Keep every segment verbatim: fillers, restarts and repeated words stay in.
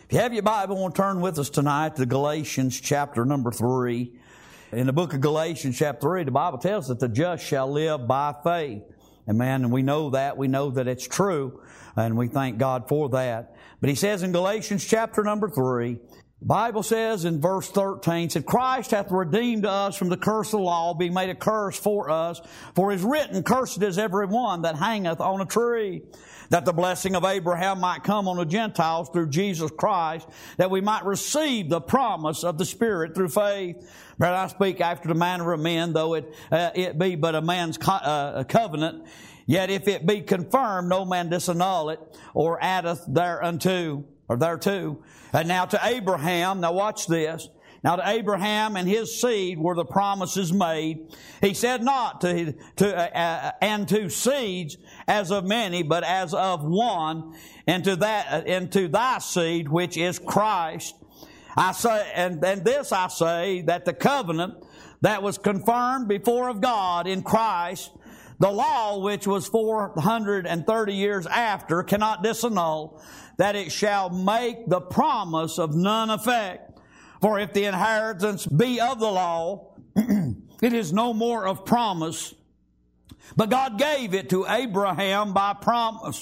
If you have your Bible, I want to turn with us tonight to Galatians chapter number three. In the book of Galatians chapter three, the Bible tells us that the just shall live by faith. Amen. And we know that. We know that it's true. And we thank God for that. But he says in Galatians chapter number three, the Bible says in verse thirteen, said, Christ hath redeemed us from the curse of the law, being made a curse for us. For it is written, Cursed is every one that hangeth on a tree, that the blessing of Abraham might come on the Gentiles through Jesus Christ, that we might receive the promise of the Spirit through faith. But I speak after the manner of men, though it uh, it be but a man's co- uh, covenant. Yet if it be confirmed, no man disannul it, or addeth thereunto, or thereto. And now to Abraham, now watch this. Now to Abraham and his seed were the promises made. He said not to, to uh, and to seeds as of many, but as of one, and to that, and to thy seed, which is Christ. I say, and, and this I say, that the covenant that was confirmed before of God in Christ, the law which was four hundred thirty years after, cannot disannul, that it shall make the promise of none effect. For if the inheritance be of the law, it is no more of promise, but God gave it to Abraham by promise.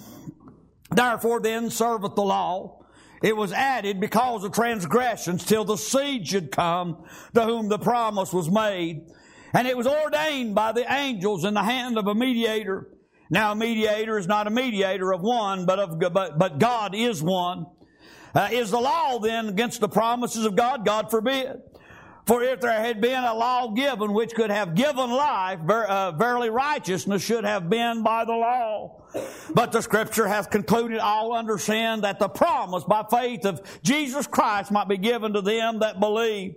Therefore then serveth the law. It was added because of transgressions till the seed should come to whom the promise was made. And it was ordained by the angels in the hand of a mediator. Now a mediator is not a mediator of one, but of but, but God is one. Uh, is the law then against the promises of God? God forbid. For if there had been a law given which could have given life, ver, uh, verily righteousness should have been by the law. But the Scripture hath concluded all under sin, that the promise by faith of Jesus Christ might be given to them that believe.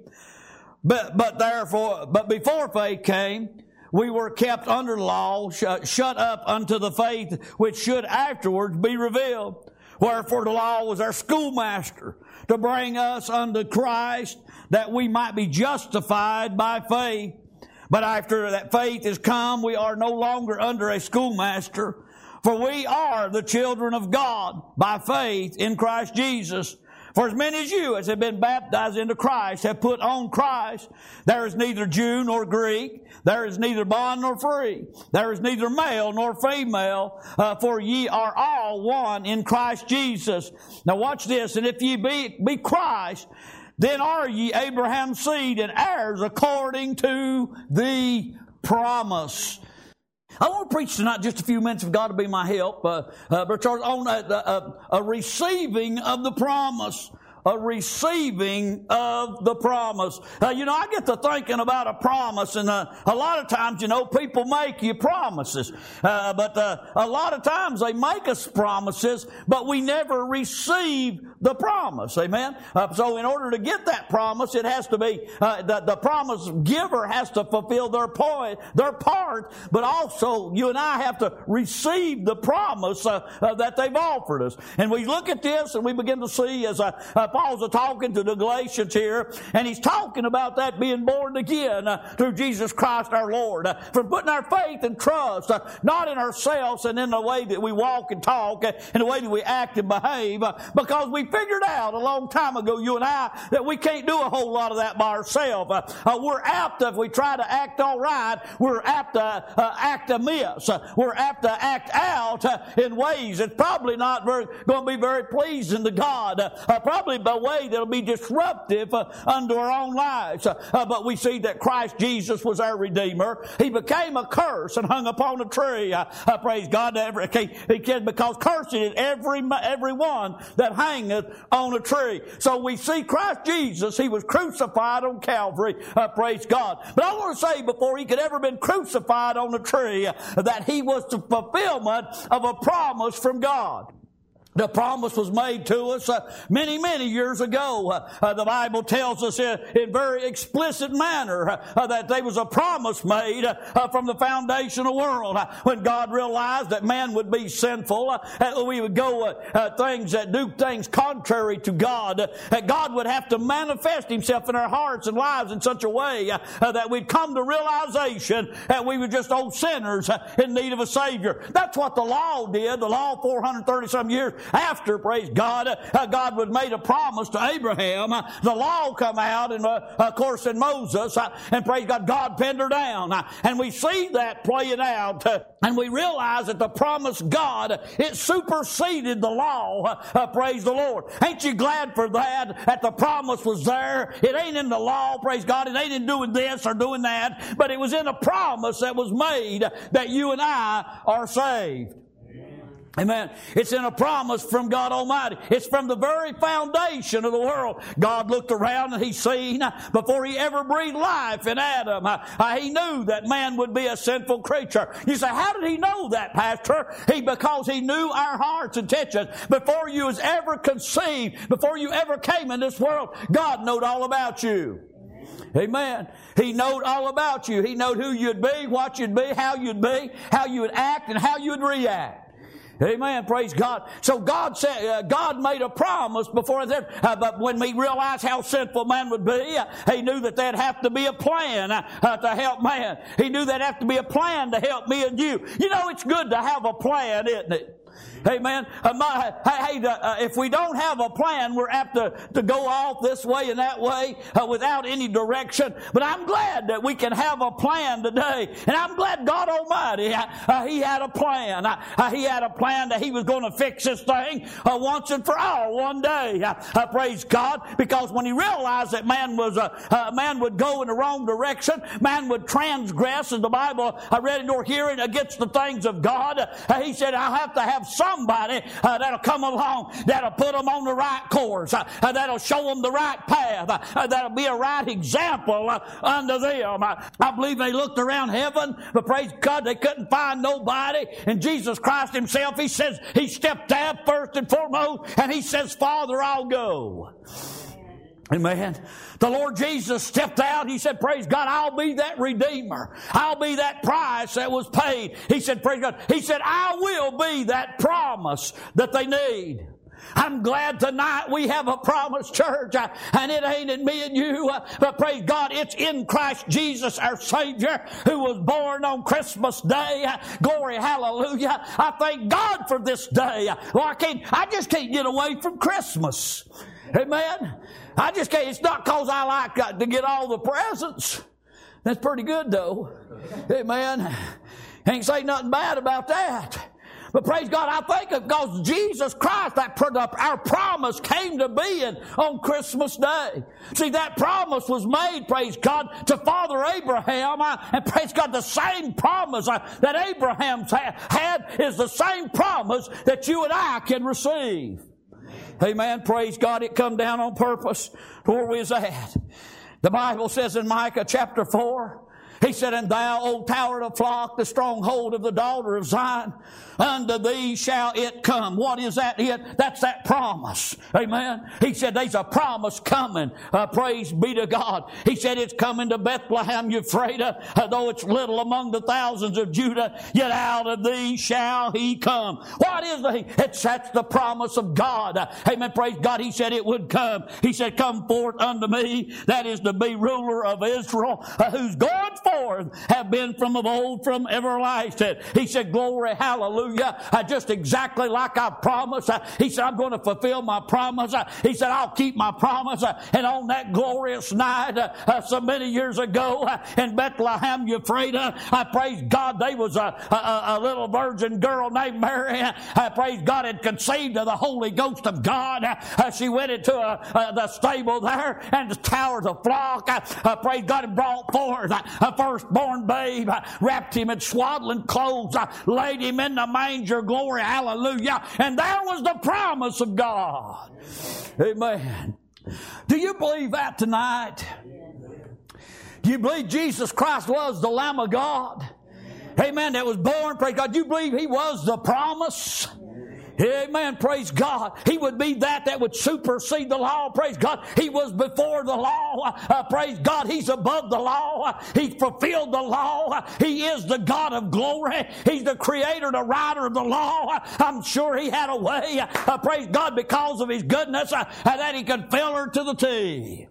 But, but therefore, but before faith came, we were kept under the law, shut, shut up unto the faith which should afterwards be revealed. Wherefore the law was our schoolmaster to bring us unto Christ, that we might be justified by faith. But after that faith is come, we are no longer under a schoolmaster, for we are the children of God by faith in Christ Jesus. For as many as you as have been baptized into Christ have put on Christ. There is neither Jew nor Greek. There is neither bond nor free. There is neither male nor female. Uh, for ye are all one in Christ Jesus. Now watch this. And if ye be, be Christ, then are ye Abraham's seed and heirs according to the promise. I want to preach tonight just a few minutes of God to be my help, uh, uh, Brother Charles, on a, a, a receiving of the promise. A receiving of the promise. Uh, you know, I get to thinking about a promise, and uh, a lot of times, you know, people make you promises. Uh, but uh, a lot of times they make us promises, but we never receive the promise. Amen? Uh, so in order to get that promise, it has to be, uh, the, the promise giver has to fulfill their point, their part, but also you and I have to receive the promise uh, uh, that they've offered us. And we look at this and we begin to see as a, a Paul's talking to the Galatians here, and he's talking about that being born again uh, through Jesus Christ our Lord. Uh, from putting our faith and trust, uh, not in ourselves and in the way that we walk and talk, uh, in the way that we act and behave, uh, because we figured out a long time ago, you and I, that we can't do a whole lot of that by ourselves. Uh, uh, we're apt to, if we try to act all right, we're apt to uh, act amiss. Uh, we're apt to act out uh, in ways that's probably not very, going to be very pleasing to God. Uh, uh, probably a way that'll be disruptive uh, unto our own lives. Uh, uh, but we see that Christ Jesus was our Redeemer. He became a curse and hung upon a tree. Uh, uh, praise God. Every, he, he can, because cursed is every, every one that hangeth on a tree. So we see Christ Jesus, He was crucified on Calvary. Uh, praise God. But I want to say, before He could ever been crucified on a tree, uh, that He was the fulfillment of a promise from God. The promise was made to us uh, many, many years ago. Uh, uh, the Bible tells us in, in very explicit manner uh, uh, that there was a promise made uh, uh, from the foundation of the world. Uh, when God realized that man would be sinful, uh, that we would go uh, uh, things that do things contrary to God, uh, that God would have to manifest Himself in our hearts and lives in such a way uh, uh, that we'd come to realization that we were just old sinners uh, in need of a Savior. That's what the law did. The law, four hundred thirty some years, after, praise God, uh, God would made a promise to Abraham. Uh, the law come out, and uh, of course in Moses, uh, and praise God, God pinned her down. Uh, and we see that playing out, uh, and we realize that the promise God, it superseded the law. Uh, uh, praise the Lord. Ain't you glad for that, that the promise was there? It ain't in the law, praise God. It ain't in doing this or doing that, but it was in a promise that was made that you and I are saved. Amen. It's in a promise from God Almighty. It's from the very foundation of the world. God looked around and He seen, before He ever breathed life in Adam, uh, uh, He knew that man would be a sinful creature. You say, how did He know that, Pastor? He, because He knew our heart's intentions. Before you was ever conceived, before you ever came in this world, God knowed all about you. Amen. He knowed all about you. He knowed who you'd be, what you'd be, how you'd be, how you would act, and how you would react. Amen. Praise God. So God said, uh, God made a promise before that, uh, but when we realized how sinful man would be, uh, He knew that there'd have to be a plan uh, uh, to help man. He knew there'd have to be a plan to help me and you. You know, it's good to have a plan, isn't it? Amen. Uh, my, hey, uh, if we don't have a plan, we're apt to, to go off this way and that way uh, without any direction. But I'm glad that we can have a plan today. And I'm glad God Almighty, uh, uh, He had a plan. Uh, uh, he had a plan that He was going to fix this thing uh, once and for all one day. Uh, uh, praise God. Because when He realized that man was uh, uh, man would go in the wrong direction, man would transgress, as the Bible I read in your hearing, against the things of God, uh, He said, I'll have to have some Somebody uh, that'll come along, that'll put them on the right course, uh, uh, that'll show them the right path, uh, uh, that'll be a right example uh, unto them. Uh, I believe they looked around heaven, but praise God, they couldn't find nobody. And Jesus Christ Himself, He says, He stepped out first and foremost, and He says, Father, I'll go. Amen. The Lord Jesus stepped out. He said, praise God, I'll be that Redeemer. I'll be that price that was paid. He said, praise God. He said, I will be that promise that they need. I'm glad tonight we have a promise, church, uh, and it ain't in me and you, uh, but praise God, it's in Christ Jesus, our Savior, who was born on Christmas Day. Uh, glory, hallelujah. I thank God for this day. Uh, well, I can't, I just can't get away from Christmas. Amen. I just can't. It's not because I like uh, to get all the presents. That's pretty good, though. Amen. Ain't say nothing bad about that. But praise God, I think of because Jesus Christ, that our promise came to being on Christmas Day. See, that promise was made, praise God, to Father Abraham. Uh, and praise God, the same promise uh, that Abraham had, had is the same promise that you and I can receive. Amen. Praise God. It come down on purpose to where we was at. The Bible says in Micah chapter four, He said, and thou, O tower of flock, the stronghold of the daughter of Zion, unto thee shall it come. What is that it? That's that promise. Amen. He said, there's a promise coming. Uh, praise be to God. He said, it's coming to Bethlehem, Ephrathah, uh, though it's little among the thousands of Judah, yet out of thee shall he come. What is the, it's, that's the promise of God. Uh, amen. Praise God. He said it would come. He said, come forth unto me. That is to be ruler of Israel, uh, whose going forth have been from of old, from everlasting. He said, glory, hallelujah. Uh, just exactly like I promised. Uh, he said, I'm going to fulfill my promise. Uh, he said, I'll keep my promise. Uh, and on that glorious night, uh, uh, so many years ago, uh, in Bethlehem, Ephrathah, I praise God, there was a, a, a little virgin girl named Mary. I praise God, had conceived of the Holy Ghost of God. Uh, uh, she went into uh, uh, the stable there and the towers of flock. Uh, uh, praise God, and brought forth uh, a firstborn babe, uh, wrapped him in swaddling clothes, uh, laid him in the manger, glory, hallelujah. And there was the promise of God. Amen. Do you believe that tonight? Do you believe Jesus Christ was the Lamb of God? Amen. That was born, praise God. Do you believe He was the promise? Amen. Praise God. He would be that that would supersede the law. Praise God. He was before the law. Uh, praise God. He's above the law. Uh, he fulfilled the law. Uh, he is the God of glory. He's the creator, the writer of the law. Uh, I'm sure He had a way. Uh, praise God, because of His goodness, uh, that He could fill her to the T.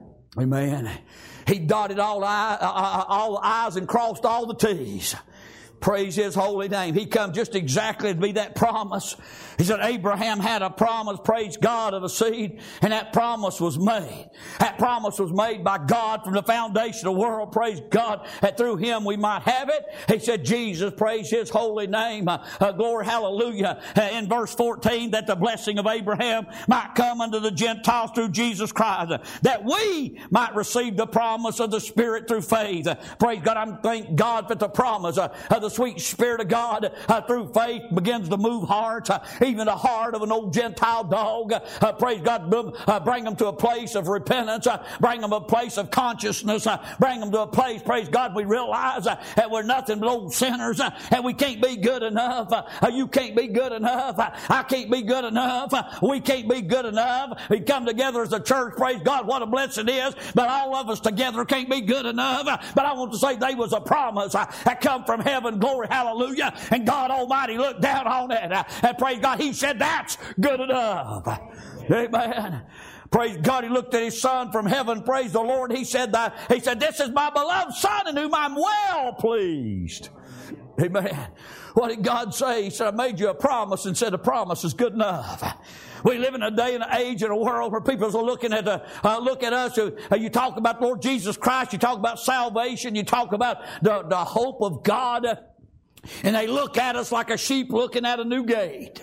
Amen. He dotted all the, I, uh, all the I's and crossed all the T's. Praise His holy name. He come just exactly to be that promise. He said Abraham had a promise, praise God, of a seed, and that promise was made. That promise was made by God from the foundation of the world, praise God, that through Him we might have it. He said Jesus, praise His holy name, uh, uh, glory, hallelujah, uh, in verse fourteen, that the blessing of Abraham might come unto the Gentiles through Jesus Christ, uh, that we might receive the promise of the Spirit through faith. Uh, praise God, I thank God for the promise uh, of the sweet Spirit of God uh, through faith begins to move hearts, uh, even the heart of an old Gentile dog. Uh, praise God, uh, bring them to a place of repentance, uh, bring them to a place of consciousness, uh, bring them to a place, praise God, we realize uh, that we're nothing but old sinners uh, and we can't be good enough. Uh, uh, you can't be good enough. Uh, I can't be good enough. Uh, we can't be good enough. We come together as a church, praise God, what a blessing it is, but all of us together can't be good enough. Uh, but I want to say there was a promise uh, that come from heaven, glory, hallelujah, and God Almighty looked down on it uh, and praise God, He said that's good enough. Amen. Praise God, He looked at His Son from heaven, praise the Lord. He said that, He said, this is my beloved Son in whom I'm well pleased. Amen. What did God say? He said, I made you a promise, and said the promise is good enough. We live in a day and an age in a world where people are looking at the, uh, look at us. Uh, you talk about Lord Jesus Christ. You talk about salvation. You talk about the, the hope of God. And they look at us like a sheep looking at a new gate.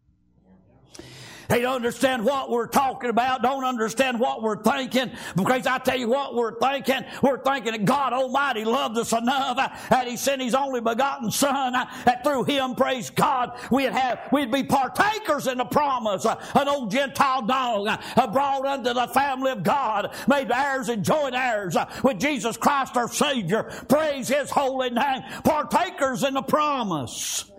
They don't understand what we're talking about, don't understand what we're thinking, because I tell you what we're thinking. We're thinking that God Almighty loved us enough that He sent His only begotten Son, that through Him, praise God, we'd have, we'd be partakers in the promise. An old Gentile dog brought unto the family of God, made heirs and joint heirs with Jesus Christ our Savior. Praise His holy name. Partakers in the promise.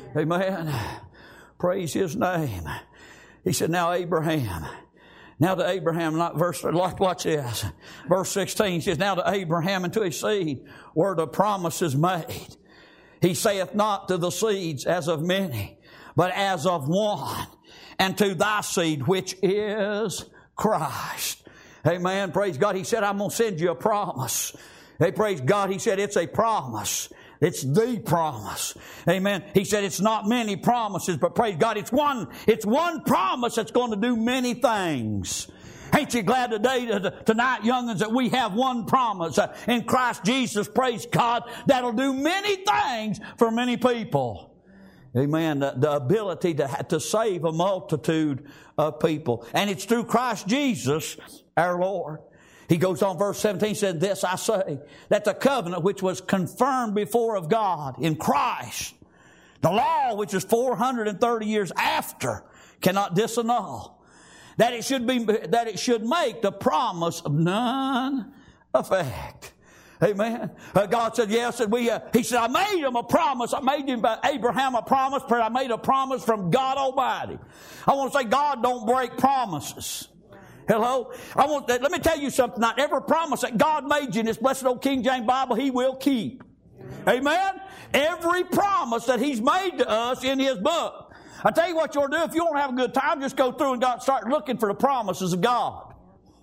Amen. Praise His name. He said, now Abraham, now to Abraham, not verse, watch this. Verse sixteen, he says, now to Abraham and to his seed were the promises made. He saith not to the seeds as of many, but as of one, and to thy seed, which is Christ. Amen. Praise God. He said, I'm going to send you a promise. Hey, praise God. He said, it's a promise. It's the promise. Amen. He said it's not many promises, but praise God, it's one, it's one promise that's going to do many things. Ain't you glad today, tonight, young'uns, that we have one promise uh, in Christ Jesus, praise God, that'll do many things for many people. Amen. The, the ability to, to save a multitude of people. And it's through Christ Jesus, our Lord. He goes on, verse seventeen, said, this I say, that the covenant which was confirmed before of God in Christ, the law which is four hundred thirty years after, cannot disannul. That it should be, that it should make the promise of none effect. Amen. Uh, God said, yes, and we, uh, He said, I made him a promise. I made him, uh, Abraham a promise, but I made a promise from God Almighty. I want to say God don't break promises. Hello? I want that. Let me tell you something. Not every promise that God made you in this blessed old King James Bible, He will keep. Amen? Every promise that He's made to us in His book. I tell you what you'll do. If you want to have a good time, just go through and God start looking for the promises of God.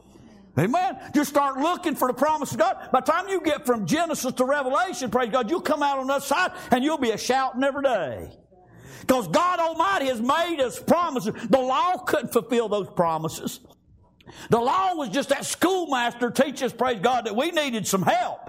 Amen? Just start looking for the promises of God. By the time you get from Genesis to Revelation, praise God, you'll come out on the other side and you'll be a shouting every day. Because God Almighty has made us promises. The law couldn't fulfill those promises. The law was just that schoolmaster teach us, praise God, that we needed some help.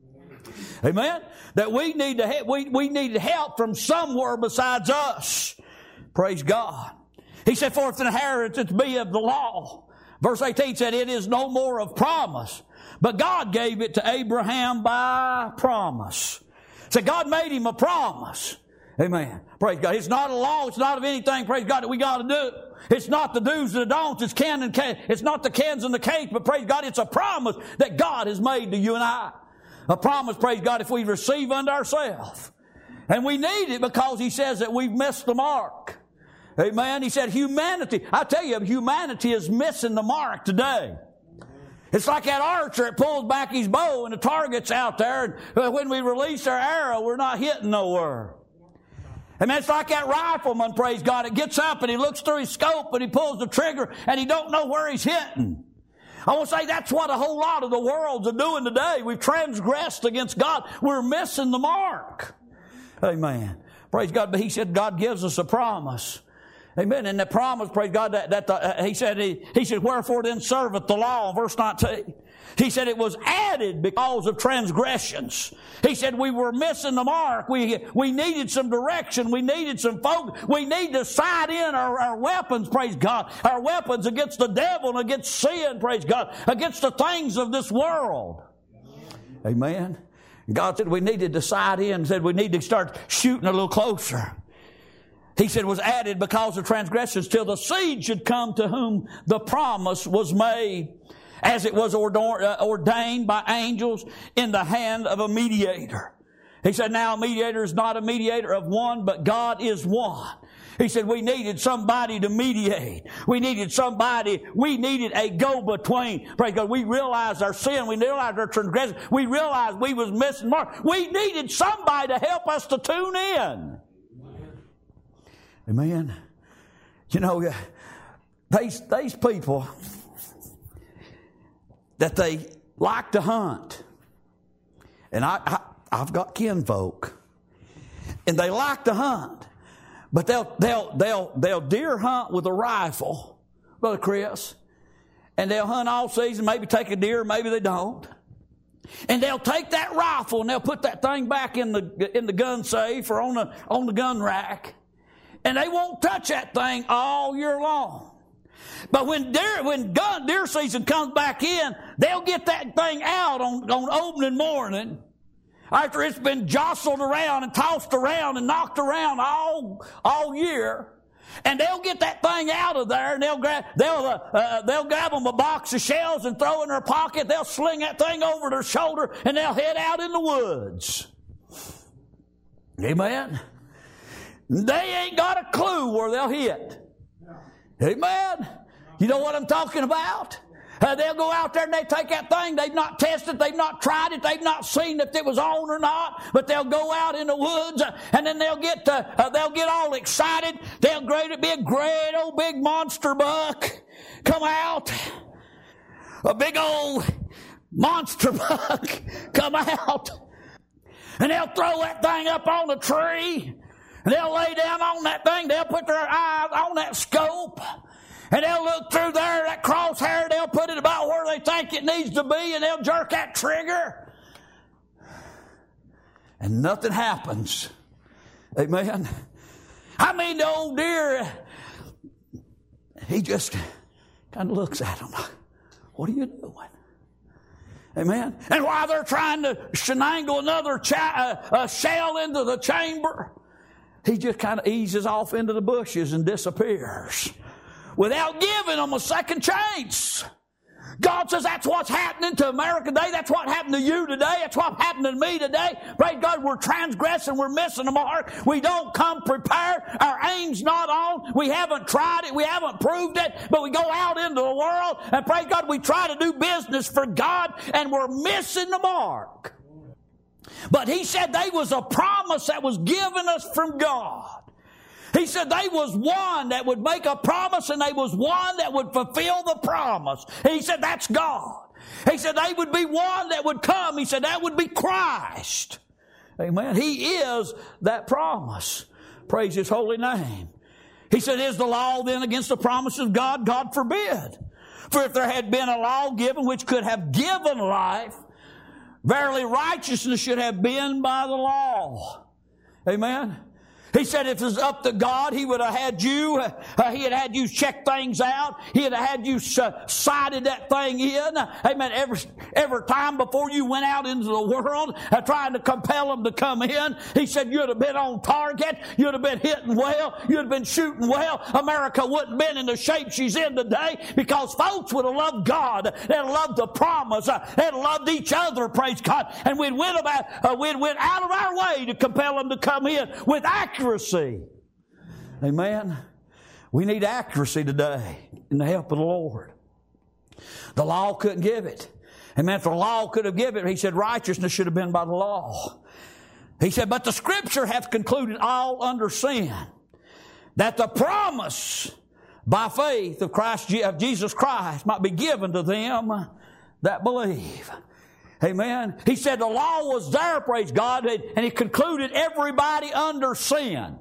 Amen? That we need to help, we, we needed help from somewhere besides us. Praise God. He said, for if an inheritance be of the law. Verse eighteen said, it is no more of promise, but God gave it to Abraham by promise. So God made him a promise. Amen. Praise God. It's not a law. It's not of anything, praise God, that we got to do. It's not the do's and the don'ts. It's can and can. It's not the cans and the cakes, but praise God, it's a promise that God has made to you and I. A promise, praise God, if we receive unto ourselves. And we need it because He says that we've missed the mark. Amen. He said humanity. I tell you, humanity is missing the mark today. It's like that archer that pulls back his bow and the target's out there, and when we release our arrow, we're not hitting nowhere. And it's like that rifleman, praise God, it gets up and he looks through his scope and he pulls the trigger and he don't know where he's hitting. I want to say that's what a whole lot of the worlds are doing today. We've transgressed against God. We're missing the mark. Amen. Praise God. But he said God gives us a promise. Amen. And the promise, praise God, that, that the, uh, he said, he, he said, wherefore then serveth the law, verse nineteen. He said it was added because of transgressions. He said we were missing the mark. We, we needed some direction. We needed some focus. We need to sight in our, our weapons, praise God. Our weapons against the devil and against sin, praise God. Against the things of this world. Amen. God said we needed to sight in, said we need to start shooting a little closer. He said it was added because of transgressions till the seed should come to whom the promise was made, as it was ordained by angels in the hand of a mediator. He said now a mediator is not a mediator of one, but God is one. He said we needed somebody to mediate. We needed somebody, we needed a go-between. Praise God. We realized our sin. We realized our transgression. We realized we was missing mark. We needed somebody to help us to tune in. Amen. You know, these, these people that they like to hunt, and I, I, I've got kinfolk, and they like to hunt, but they'll they'll they'll they'll deer hunt with a rifle, Brother Chris, and they'll hunt all season. Maybe take a deer, maybe they don't, and they'll take that rifle and they'll put that thing back in the in the gun safe or on the on the gun rack. And they won't touch that thing all year long. But when deer, when gun, deer season comes back in, they'll get that thing out on, on opening morning after it's been jostled around and tossed around and knocked around all, all year. And they'll get that thing out of there, and they'll grab they'll uh, uh, they'll grab them a box of shells and throw in their pocket. They'll sling that thing over their shoulder, and they'll head out in the woods. Amen. They ain't got a clue where they'll hit. Amen. You know what I'm talking about? Uh, they'll go out there and they take that thing. They've not tested. They've not tried it. They've not seen if it was on or not. But they'll go out in the woods uh, and then they'll get uh, uh, they'll get all excited. They'll great it be a great old big monster buck come out. A big old monster buck come out, and they'll throw that thing up on the tree. And they'll lay down on that thing. They'll put their eyes on that scope. And they'll look through there, that crosshair. They'll put it about where they think it needs to be. And they'll jerk that trigger. And nothing happens. Amen. I mean, the old deer, he just kind of looks at them. What are you doing? Amen. And while they're trying to shenangle another cha- uh, uh, shell into the chamber, he just kind of eases off into the bushes and disappears without giving them a second chance. God says that's what's happening to America today. That's what happened to you today. That's what's happening to me today. Praise God, we're transgressing. We're missing the mark. We don't come prepared. Our aim's not on. We haven't tried it. We haven't proved it. But we go out into the world and praise God, we try to do business for God and we're missing the mark. But he said they was a promise that was given us from God. He said they was one that would make a promise and they was one that would fulfill the promise. He said that's God. He said they would be one that would come. He said that would be Christ. Amen. He is that promise. Praise His holy name. He said, is the law then against the promise of God? God forbid. For if there had been a law given which could have given life, verily righteousness should have been by the law. Amen. He said if it was up to God, He would have had you, uh, He had had you check things out. He had had you uh, sighted that thing in. Amen. Every, every time before you went out into the world uh, trying to compel them to come in, He said you'd have been on target. You'd have been hitting well. You'd have been shooting well. America wouldn't have been in the shape she's in today because folks would have loved God. They'd have loved the promise. Uh, they'd have loved each other, praise God. And we'd went, about, uh, we'd went out of our way to compel them to come in with accuracy. Amen. We need accuracy today in the help of the Lord. The law couldn't give it. Amen. If the law could have given it, He said righteousness should have been by the law. He said, but the Scripture hath concluded all under sin, that the promise by faith of Christ, of Jesus Christ might be given to them that believe. Amen. He said the law was there, praise God, and He concluded everybody under sin.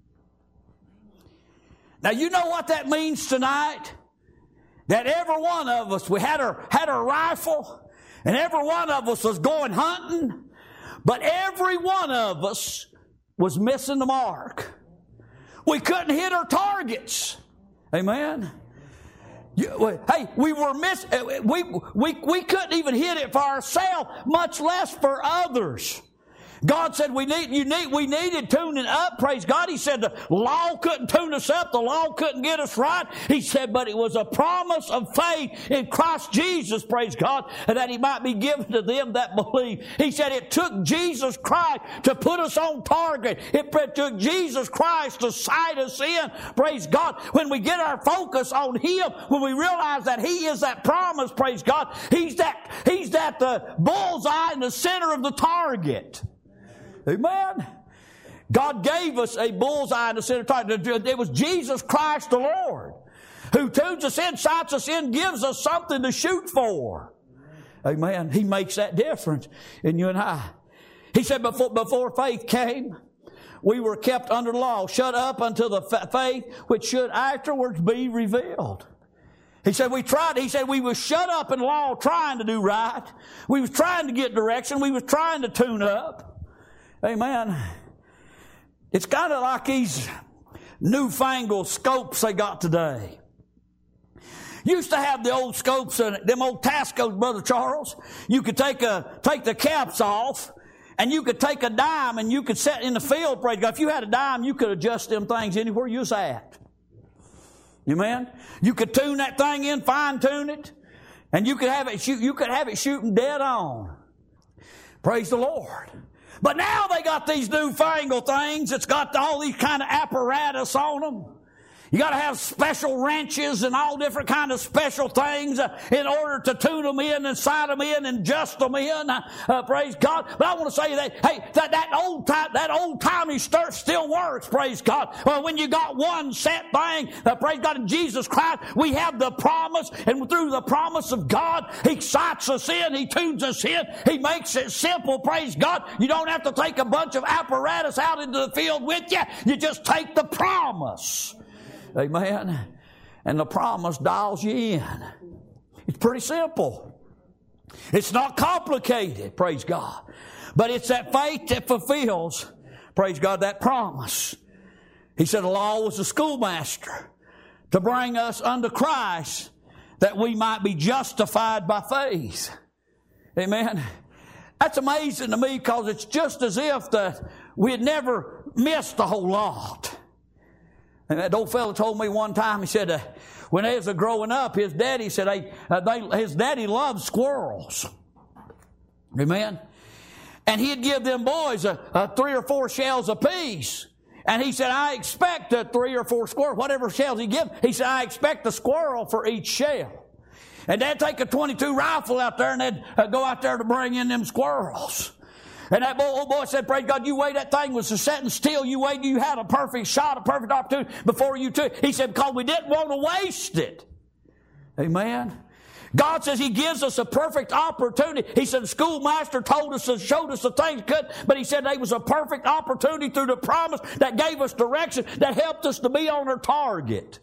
Now you know what that means tonight? That every one of us, we had our, had our rifle, and every one of us was going hunting, but every one of us was missing the mark. We couldn't hit our targets. Amen. You, hey, we were miss. We we we couldn't even hit it for ourselves, much less for others. God said we need you need we needed tuning up. Praise God. He said the law couldn't tune us up. The law couldn't get us right. He said, but it was a promise of faith in Christ Jesus. Praise God, and that He might be given to them that believe. He said it took Jesus Christ to put us on target. It took Jesus Christ to sight us in. Praise God. When we get our focus on Him, when we realize that He is that promise. Praise God. He's that He's that the bullseye in the center of the target. Amen. God gave us a bullseye in the center target. It was Jesus Christ the Lord who tunes us in, sights us in, gives us something to shoot for. Amen. He makes that difference in you and I. He said before, before faith came, we were kept under the law, shut up until the faith which should afterwards be revealed. He said we tried, he said we was shut up in law trying to do right. We was trying to get direction. We was trying to tune up. Amen. It's kind of like these newfangled scopes they got today. Used to have the old scopes and them old Tascos, Brother Charles. You could take a take the caps off, and you could take a dime and you could set in the field. Praise God. If you had a dime, you could adjust them things anywhere you was at. Amen. You could tune that thing in, fine tune it, and you could have it shoot. You could have it shooting dead on. Praise the Lord. But now they got these newfangled things. It's got all these kind of apparatus on them. You got to have special wrenches and all different kind of special things uh, in order to tune them in and sight them in and adjust them in. Uh, uh, praise God. But I want to say that, hey, that, that old time, that old timey stuff still works. Praise God. Well, when you got one set thing, uh, praise God, in Jesus Christ, we have the promise, and through the promise of God, He sights us in, He tunes us in, He makes it simple. Praise God. You don't have to take a bunch of apparatus out into the field with you. You just take the promise. Amen. And the promise dials you in. It's pretty simple. It's not complicated, praise God. But it's that faith that fulfills, praise God, that promise. He said the law was a schoolmaster to bring us unto Christ that we might be justified by faith. Amen. That's amazing to me because it's just as if that we had never missed a whole lot. And that old fellow told me one time, he said, uh, when he was uh, growing up, his daddy said, hey, uh, they, his daddy loved squirrels. Amen. And he'd give them boys uh, uh, three or four shells apiece. And he said, I expect uh, three or four squirrels, whatever shells he give. He said, I expect a squirrel for each shell. And they'd take a twenty-two rifle out there and they'd uh, go out there to bring in them squirrels. And that old boy said, praise God, you wait, that thing was setting still. You wait, you had a perfect shot, a perfect opportunity before you took. He said, because we didn't want to waste it. Amen. God says He gives us a perfect opportunity. He said the schoolmaster told us and showed us the things could, but He said there was a perfect opportunity through the promise that gave us direction, that helped us to be on our target.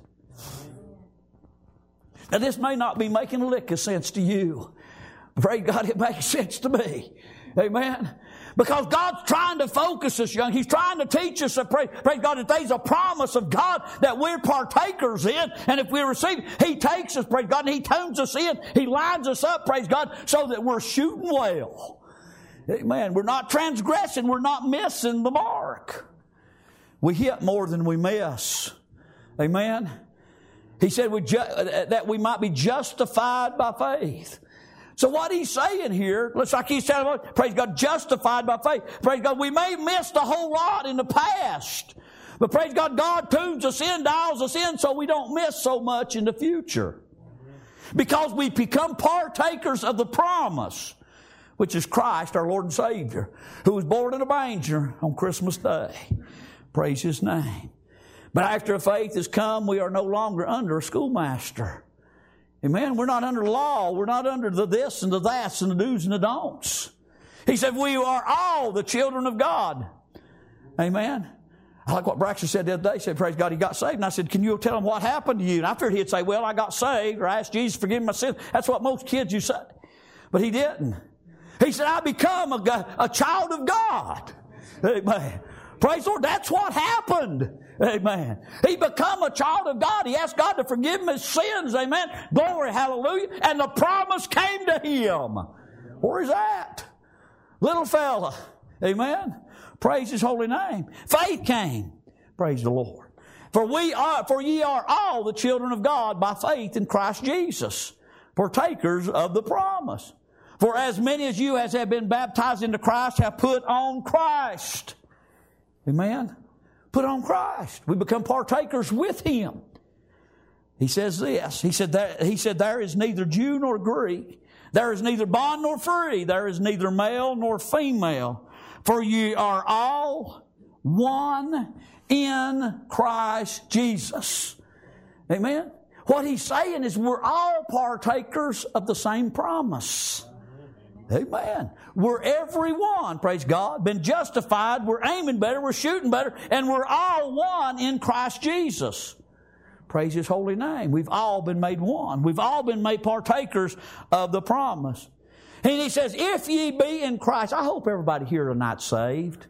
Now this may not be making a lick of sense to you. Praise God, it makes sense to me. Amen. Because God's trying to focus us, young. He's trying to teach us, praise, praise God, that there's a promise of God that we're partakers in. And if we receive it, He takes us, praise God, and He tunes us in. He lines us up, praise God, so that we're shooting well. Amen. We're not transgressing. We're not missing the mark. We hit more than we miss. Amen. He said we ju- that we might be justified by faith. So what He's saying here, looks like He's telling us, praise God, justified by faith. Praise God, we may have missed a whole lot in the past. But praise God, God tunes us in, dials us in so we don't miss so much in the future. Because we become partakers of the promise, which is Christ, our Lord and Savior, who was born in a manger on Christmas Day. Praise His name. But after faith has come, we are no longer under a schoolmaster. Amen. We're not under law. We're not under the this and the that's and the do's and the don'ts. He said, we are all the children of God. Amen. I like what Braxton said the other day. He said, praise God, he got saved. And I said, can you tell him what happened to you? And I figured he'd say, well, I got saved, or I asked Jesus to forgive my sins. That's what most kids you say. But he didn't. He said, I become a, a child of God. Amen. Praise the Lord. That's what happened. Amen. He become a child of God. He asked God to forgive him his sins. Amen. Glory, hallelujah. And the promise came to him. Where is that? Little fella. Amen. Praise his holy name. Faith came. Praise the Lord. For we are, for ye are all the children of God by faith in Christ Jesus, partakers of the promise. For as many as you as have been baptized into Christ have put on Christ. Amen. Put on Christ. We become partakers with Him. He says this. He said that, he said, there is neither Jew nor Greek. There is neither bond nor free. There is neither male nor female. For ye are all one in Christ Jesus. Amen. What he's saying is we're all partakers of the same promise. Amen. We're everyone, praise God, been justified. We're aiming better. We're shooting better. And we're all one in Christ Jesus. Praise His holy name. We've all been made one. We've all been made partakers of the promise. And he says, if ye be in Christ. I hope everybody here tonight saved.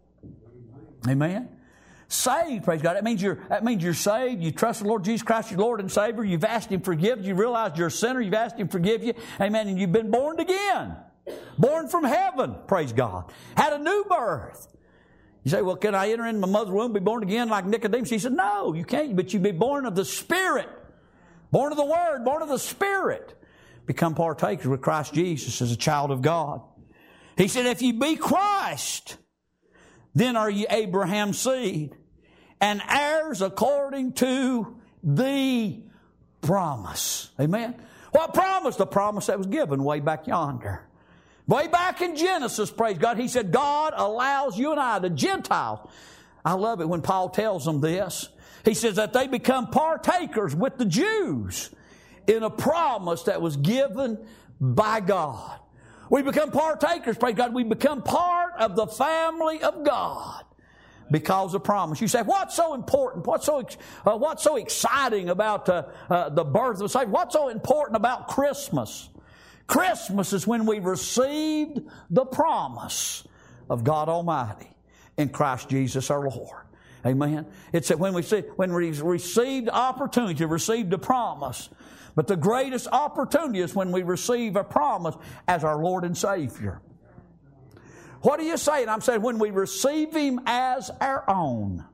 Amen. Saved, praise God. That means you're, that means you're saved. You trust the Lord Jesus Christ, your Lord and Savior. You've asked Him to forgive you. You realize you're a sinner. You've asked Him to forgive you. Amen. And you've been born again. Born from heaven, praise God. Had a new birth. You say, well, can I enter into my mother's womb and be born again like Nicodemus? He said, no, you can't. But you be born of the Spirit. Born of the Word. Born of the Spirit. Become partakers with Christ Jesus as a child of God. He said, if ye be Christ, then are ye Abraham's seed, and heirs according to the promise. Amen. What promise? The promise that was given way back yonder. Way back in Genesis, praise God, He said, God allows you and I, the Gentiles. I love it when Paul tells them this. He says that they become partakers with the Jews in a promise that was given by God. We become partakers, praise God. We become part of the family of God because of promise. You say, what's so important? What's so uh, what's so exciting about uh, uh, the birth of the Savior? What's so important about Christmas? Christmas is when we received the promise of God Almighty in Christ Jesus our Lord. Amen. It's that when we see, when we received opportunity to receive the promise. But the greatest opportunity is when we receive a promise as our Lord and Savior. What are you saying? I'm saying when we receive Him as our own.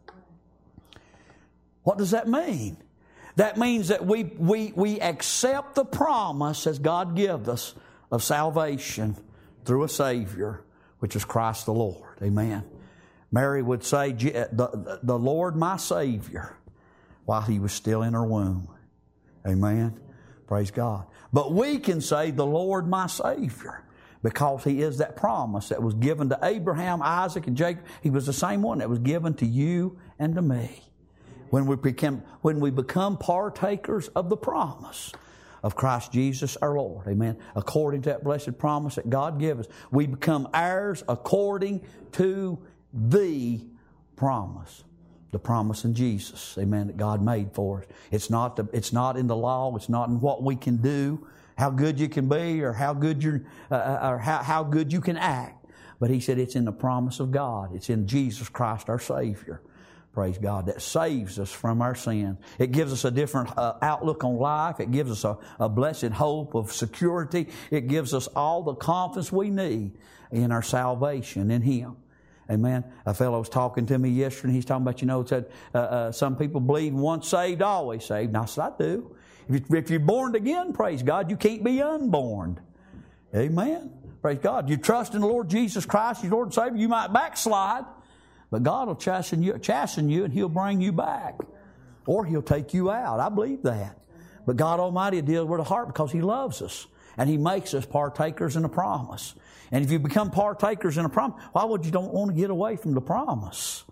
What does that mean? That means that we, we, we accept the promise as God gives us of salvation through a Savior, which is Christ the Lord. Amen. Mary would say, the, the Lord my Savior, while He was still in her womb. Amen. Praise God. But we can say, the Lord my Savior, because He is that promise that was given to Abraham, Isaac, and Jacob. He was the same one that was given to you and to me. When we become, when we become partakers of the promise of Christ Jesus our Lord. Amen. According to that blessed promise that God gave us. We become heirs according to the promise. The promise in Jesus. Amen. That God made for us. It's not, the, it's not in the law. It's not in what we can do. How good you can be or how good you're, uh, or how, how good you can act. But He said it's in the promise of God. It's in Jesus Christ our Savior. Praise God. That saves us from our sin. It gives us a different uh, outlook on life. It gives us a, a blessed hope of security. It gives us all the confidence we need in our salvation in Him. Amen. A fellow was talking to me yesterday, and he's talking about, you know, said uh, uh, some people believe once saved, always saved. And I said, I do. If, you, if you're born again, praise God, you can't be unborn. Amen. Praise God. You trust in the Lord Jesus Christ, your Lord and Savior, you might backslide. But God will chasten you, chasten you and He'll bring you back. Or He'll take you out. I believe that. But God Almighty deals with the heart because He loves us. And He makes us partakers in the promise. And if you become partakers in a promise, why would you don't want to get away from the promise?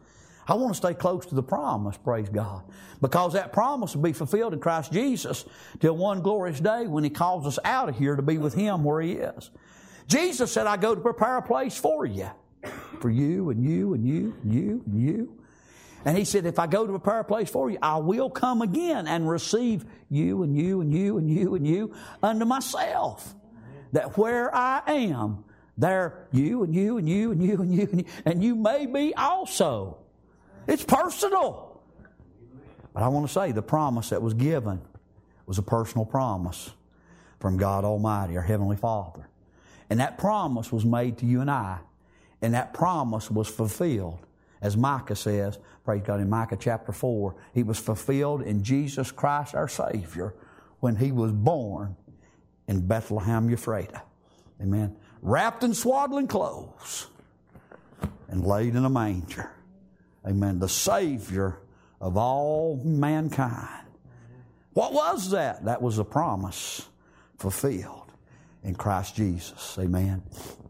I want to stay close to the promise, praise God. Because that promise will be fulfilled in Christ Jesus till one glorious day when He calls us out of here to be with Him where He is. Jesus said, I go to prepare a place for you. For you and you and you and you and you. And He said, if I go to prepare a place for you, I will come again and receive you and you and you and you and you unto myself. That where I am, there you and you and you and you and you and you, and you may be also. It's personal. But I want to say the promise that was given was a personal promise from God Almighty, our Heavenly Father. And that promise was made to you and I. And that promise was fulfilled. As Micah says, praise God, in Micah chapter four, He was fulfilled in Jesus Christ our Savior when He was born in Bethlehem, Ephrathah. Amen. Wrapped in swaddling clothes and laid in a manger. Amen. The Savior of all mankind. What was that? That was a promise fulfilled in Christ Jesus. Amen.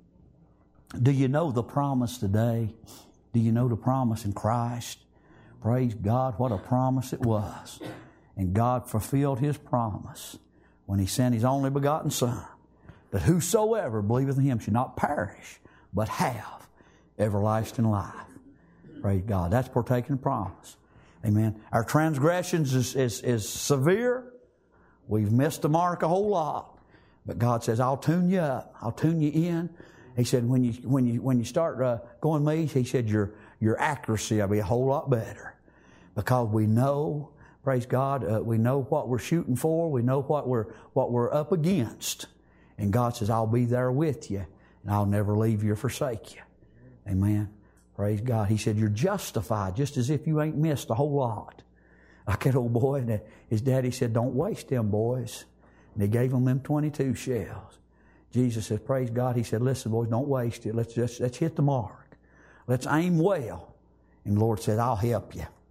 Do you know the promise today? Do you know the promise in Christ? Praise God, what a promise it was. And God fulfilled His promise when He sent His only begotten Son, that whosoever believeth in Him should not perish, but have everlasting life. Praise God. That's partaking promise. Amen. Our transgressions is, is, is severe. We've missed the mark a whole lot. But God says, I'll tune you up. I'll tune you in. He said, when you when you when you start uh, going me, He said, your your accuracy will be a whole lot better, because we know, praise God, uh, we know what we're shooting for. We know what we're what we're up against, and God says, I'll be there with you, and I'll never leave you or forsake you. Amen. Praise God. He said, you're justified, just as if you ain't missed a whole lot. Like that old boy, and his daddy said, don't waste them boys, and He gave him them twenty-two shells. Jesus said, praise God. He said, listen, boys, don't waste it. Let's just let's hit the mark. Let's aim well. And the Lord said, I'll help you.